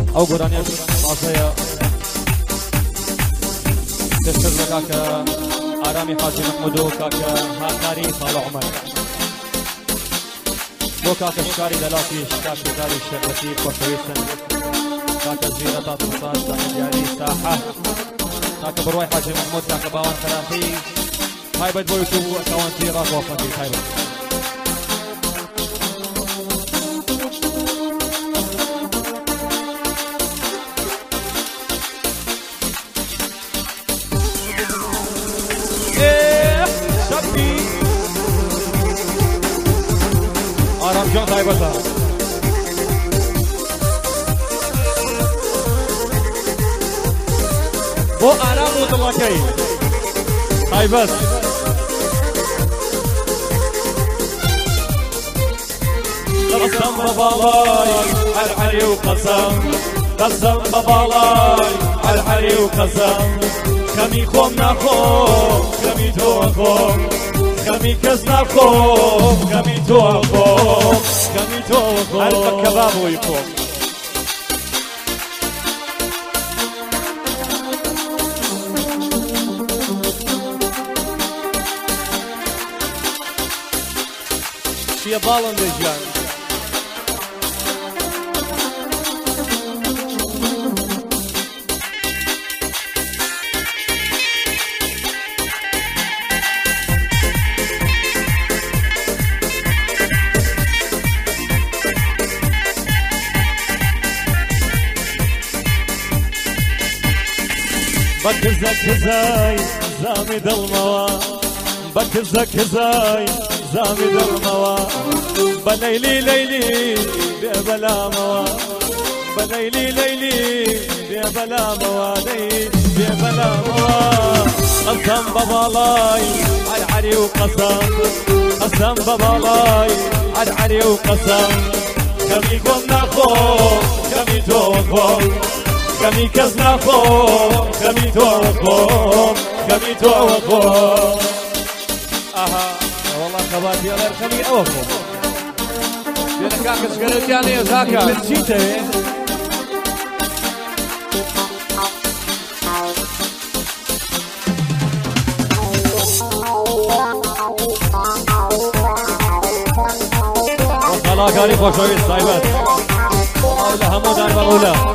او قرانيا مازيا تشتغل كاكا آرامي حاجي محمودو كاكا هاكاري خال عمر بو كاكا شكاري دلاتي شكاكا داري الشربتي كوشويسن كاكا زيرة تاطمطان ساحل يعني ساحة كاكا برواي حاجي محمود كاكا باوان خلاخي هاي بد بويتو كوان زيرة وفاتي هاي بد آرام جان طيبتا بو آرام وطلقي طيبت قسم ببالاي عالحري وقسم قسم ببالاي عالحري وقسم خمي خوم نخوم خمي تو خوم خمي كز نخوم خمي تو خوم خمي تو خوم ألف كباب ويكوم شي بالن دجان بكزك زاي زامد الموا بكزك زاي زامد الموا بليلي ليلي بلا موا بليلي ليلي بلا موا بلا موا قسم ببالاي عالعري وقسم قسم ببالاي عالعري وقسم كمي قم نخوم كمي توقف كمي كز نخوم كمي توقف كمي توقف اها والله خباتي غير كمي اوقف لأن كاكس قلت يعني زاكا نسيته والله كاري خوشوي الصايبات والله همو دار بغوله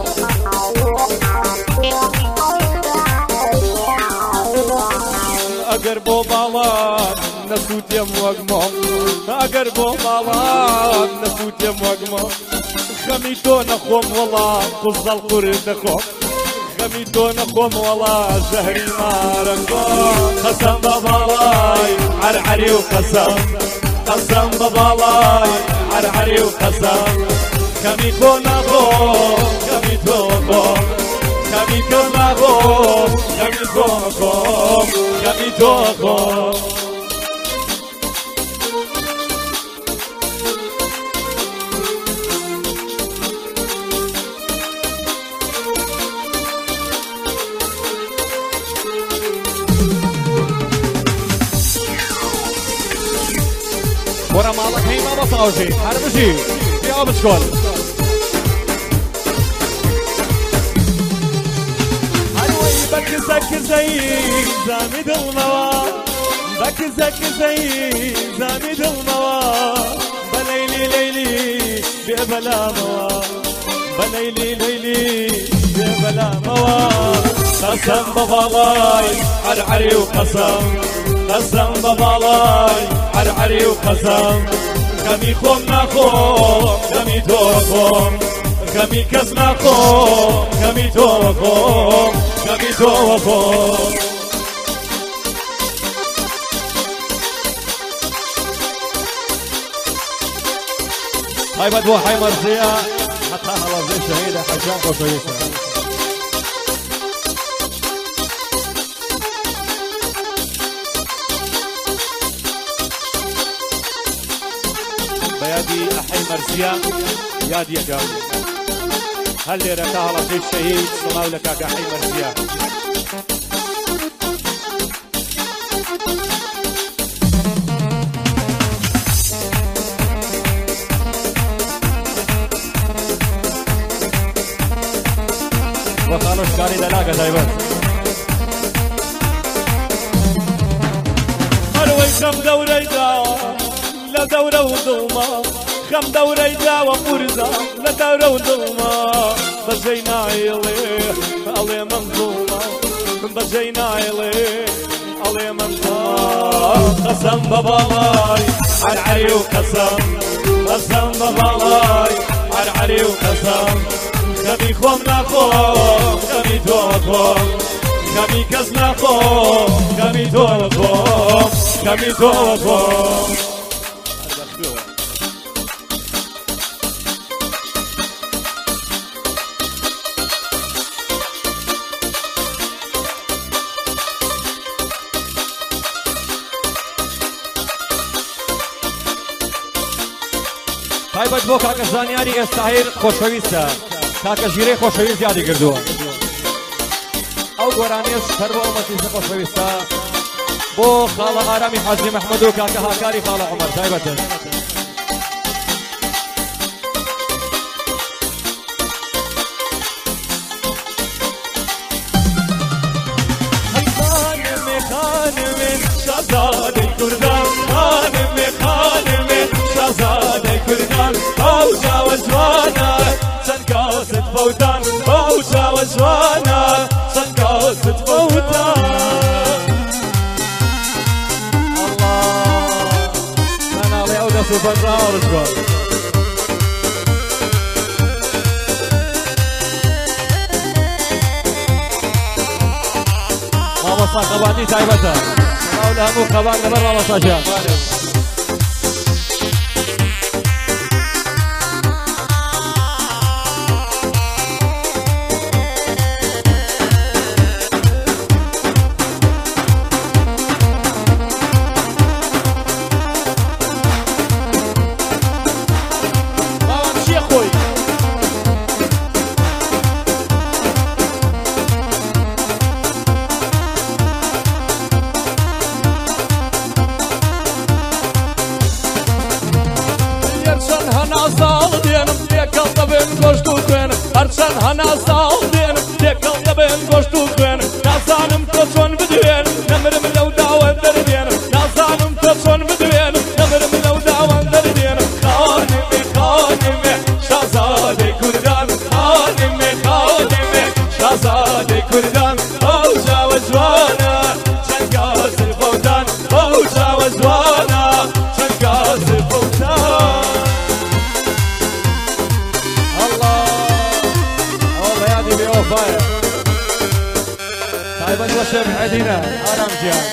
اگر بو بالان نسوتيم وقمم اگر بو بالان نسوتيم وقمم خميتو نخوم والله قص القرد نخوم خميتو نخوم والله زهري ماركم قسم ببالاي عرعري وقسم قسم ببالاي عرعري وقسم خميتو نخوم خميتو نخوم خمي كماغوم خمي توقوم خمي توقوم ورا مالك هي ما بصاوشي حربشي في عبسكول بكزك زي زامد الموا بكزك زي زامد الموا بليلي ليلي بلا موا بليلي ليلي بلا موا قسم ببالاي عرعري وقسم قسم ببالاي عرعري وقسم خمي خوم نخوم خمي توقوم خمي كز نخوم خمي توقوم خمي توقوم هاي بدو حي مرزية حتى هلا زي شهيدة حجام قصيشة بيادي أحي مرزية يادي يقاوي هل لي ركاها لطي الشهيد صلاة لك أحي مرزية هكاري دلاقة دايما مروي خم دوري داوة لا دورة وضومة خم دوري داوة فرزة لا دورة وضومة بجينا عليه علي منظومة بجينا عليه علي منظومة قسم ببالاي عالعري وقسم قسم ببالاي عالعري وقسم خمي خوم نخوم خمي توخوم خمي كز نخوم خمي توخوم خمي توخوم تایبەت بۆ کاکە زانیاری ئێستاهیر خۆشەویستە کاکە ژیرەی خۆشەویست یادی کردووە ئەو گۆرانیش هەر بۆ ئەومەتیشە خۆشەویستە بۆ خاڵە ئارامی حاجی مەحمەد و کاکە هاکاری خاڵە عومەر تایبەتن شازادەی کوردان خانمێ خانمێ شازادەی کوردان ئەو چاوە جوانە چەند کاست بەوتان ئەو چاوە جوانە چەند کاست بەوتان مناڵێ ئەو دەست و بەنداوەڕش بۆ مامۆستا قەبانی تایبەتە سەڵاو لە هەموو قەبان لەبەر مامۆستاژیان هەرچەند هەنا ساڵ دێن تێکەڵ دەبێن گۆشت و خوێن نازانم تۆ چۆن بدوێن نەمرم لەو داوە دەردێن نازانم تۆ چۆن بدوێن نەمرم لەو داوە دەردێن خانمێ خانمێ شازادەی کوردان خانمێ خانمێ شازادەی کوردان ئەو چاوە جوانە چەند گازر بەوتان ئەو چاوە جوانە چەند گازر بەوتان تایبەت بە شێخ عەدینە ئارام گیان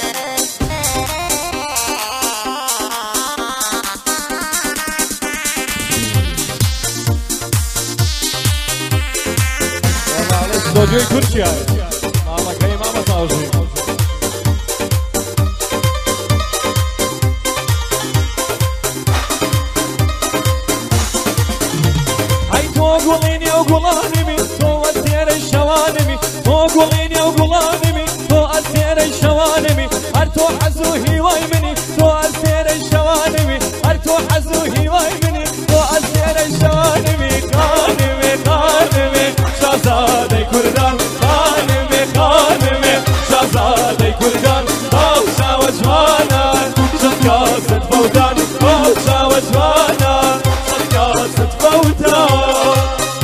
ستۆدیۆی تورکیا مامەکەی مامەساژی ئەی تۆ گوڵینی ئەو گوڵانیمی تۆ وەزێرەی شەوانمی تۆ گوڵینی ئەو گوڵانمی تۆ ئەسێرەی شەوانمی هەر تۆ حەز و هیوای منی تۆ ئەسێرەی شەوانمی هەر تۆ حەز و هیوای منی تۆ ئەسێرەی شەوانمی خانمێ خانمێ شازادەی کوردان خانمێ خانمێ شازادەی کوردان ئەو چاوە جوانە چەند کاست بەوتان ئەو چاوە جوانە چەند کاست بەوتان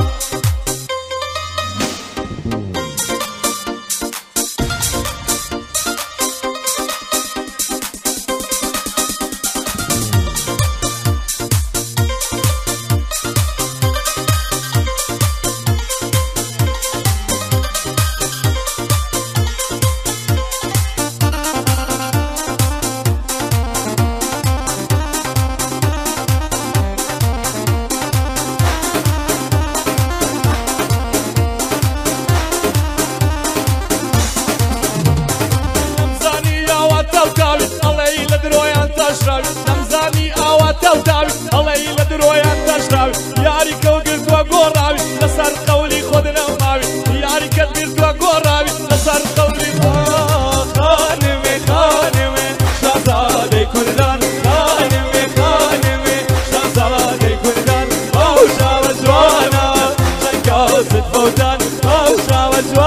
یاری کەوگرتووە گۆڕاوی لەسەر قەولی خۆت نەماوی یاری کەت گرتووە گۆڕاوی لەسەر قەولی خانمێ خانمێ شازادەی کوردان خانمێ خانمێ شازادەی کوردان ئەو چاوە جوانە چەند کاست بەوتان ئەو چاوە جوانە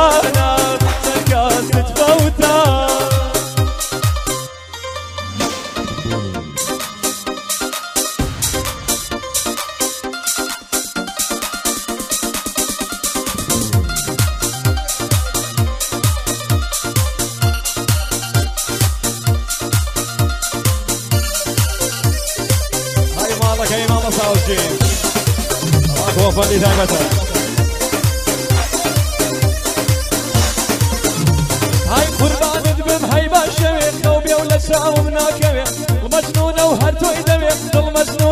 باشی الله وفادی دایمتا هاي قربانت بم هاي باشوي خوبي ولا ساوم ناكوي المجنون وهرتو يدوي المجنون